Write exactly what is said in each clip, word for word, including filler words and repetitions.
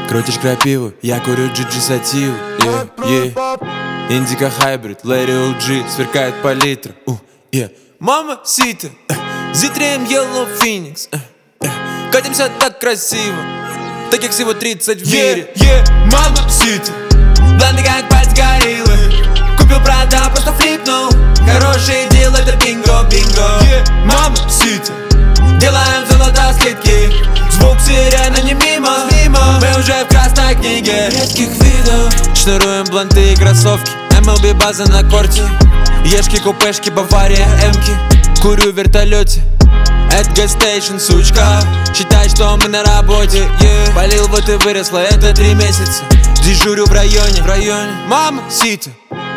Крутишь крапиву, я курю джи-джи сативу, yeah, yeah. Индика хайбрид, Лэри о джи, сверкает палитра, uh, yeah. Мама сита, зитрем Yellow Phoenix, uh, uh. Катимся так красиво, таких всего тридцать в мире, yeah, yeah. Мама сита, бланды как пальцы гориллы. Купил, продал, просто флипнул. Хороший дел, это бинго, бинго, yeah. Мама сита, делаем золото скидки. Звук сирены не мимо, мимо. Мы уже в красной книге редких видов. Шнуруем бланты и кроссовки, эм эл би база на корте. Ешки, купешки, Бавария, эмки. Курю в вертолете, это гастейшн, сучка. Считай, что мы на работе, yeah. Болел, вот и выросла, это три месяца. Дежурю в районе, в районе. Мама сита,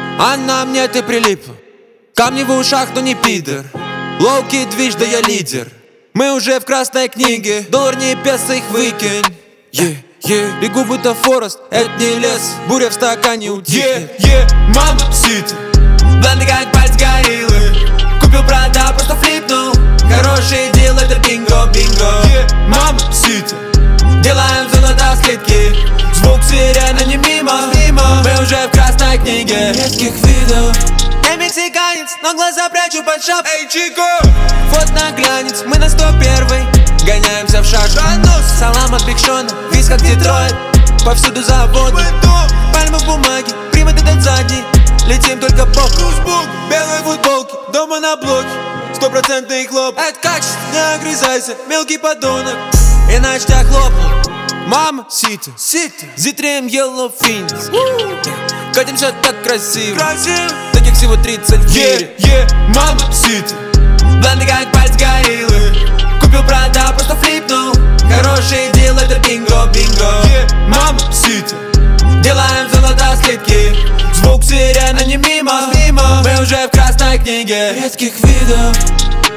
она мне ты прилипла. Камни в ушах, но не пидор. Лоуки движ, да я лидер. Мы уже в красной книге. Доллар не песо, их выкинь, yeah, yeah. Бегу будто Форест, это не лес. Буря в стакане утихнет, yeah, yeah. Мама сита, бланды как пальцы гориллы. Купил, продал, просто флипнул. Хороший дел, это бинго, бинго, yeah. Мама сита, делаем золото скидки. Звук сирены не мимо, мимо. Мы уже в красной книге редких видов. Я мексиканец, но глаза прячу под шапкой. эй, Чико, Вот наглянец, мы на сто первой. Гоняемся в шаг, салам от Биг Шона, виз как Детройт. Повсюду заводы, пальмы в бумаге, примат этот задний. Летим только по Грузбук, белые футболки, дома на блоке. Стопроцентный хлоп, это качество, не огрызайся, мелкий подонок. иначе тебя хлопну. Мама сита, Сита, зитрем Yellow Phoenix. Катимся так красиво, красиво, таких всего тридцать в мире, yeah, yeah. Мама сита, бланды как пальцы гориллы. Купил, продал, просто флипнул. Хороший дел, это бинго, бинго, yeah. Мама сита, делаем золото скидки. Звук сирены не мимо, мимо. Мы уже в красной книге редких видов.